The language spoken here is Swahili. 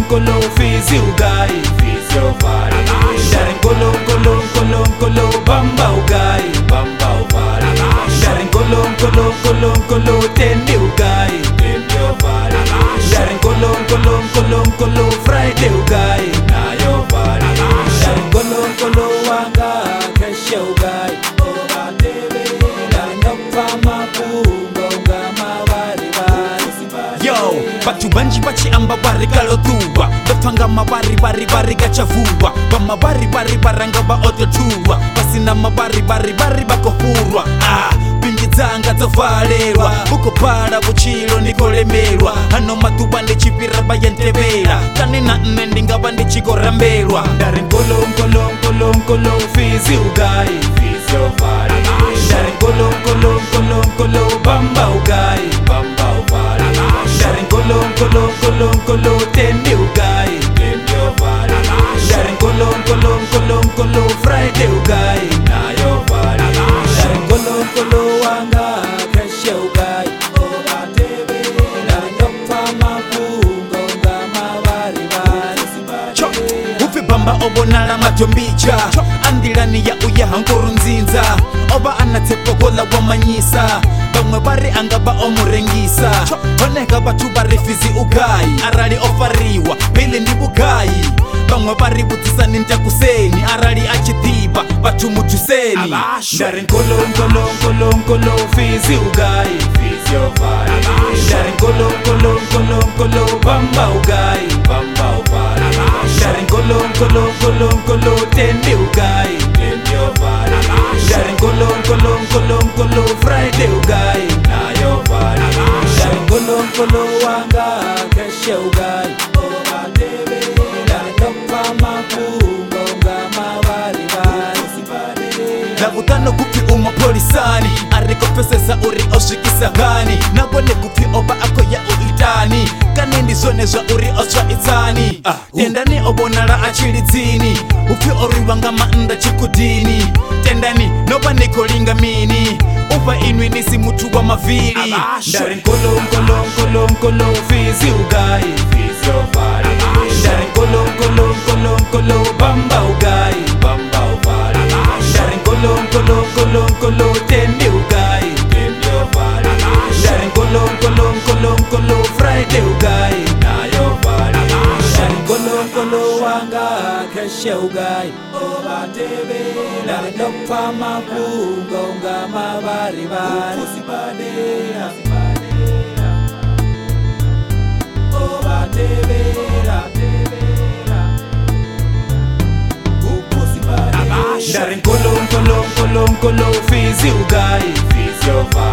nkolo fizi ugai fizi ovale Ndare nkolo bamba ugai bamba ovale Ndare nkolo tendi ugai tendi ovale Ndare nkolo Friday ugai nayo ovale Ndare nkolo wanga keshe ugai obatebe Ndare ngapama punga mabari bari Yo, batu banji bachi amba bari galotuwa Bafanga mabari gachavuwa Bamabari baranga ba ototuwa Basina mabari bakohurwa Bingi zanga zavalelwa Buko para buchilo nikolemelwa Hano matuba nechipira bayentebela Kanina nendinga bandi chigorambelwa Ndare nkolo fizi ugai fizi ovale Ndare nkolo bamba ugai bamba ovale Ndare nkolo tendi ugai tendi ovale Ndare nkolo Friday ugai nayo ovale Ndare nkolo wanga keshe ugai obatebe Ndare ngapama punga mabari bari Ufi bamba obonala matombicha Andilani ya uya hankuru nzinza Oba anatepogola wamanyisa Bamwe bari angaba omurengisa Honeka batu bari fizi ugai Arali ofariwa pili ndi bugai Bamwe bari butisa ninja kuseni Arali achitiba batu mutuseni Ndare nkolo fizi ugai fizi ovale Ndare nkolo bamba ugai bamba ovale Ndare nkolo tendi ugai tendi ovale Ndare nkolo Friday ugai nayo ovale Ndare nkolo wanga keshe ugai obatebe Ndare ngapama punga mabari bari Navutano kupi umapolisani Ariko pesesa uri oshikisa gani Nabone kupi oba ako ya uitani Kanendi zone zwa uri oswa itani Tendani obonala achilitini Upi oriwanga maanda chikudini Tendani noba nikolinga mini Upa inwi nisi mutu wa mavili Ndare nkolo fizi ugai fizi ovale Ndare nkolo bamba ugai bamba ovale Ndare nkolo tendi ugai tendi ovale Ndare nkolo Friday ugai nayo ovale Ndare nkolo wanga keshe ugai obatebe Ndare ngapama punga mabari bari Ndare nkolo fizi ugai fizi ovale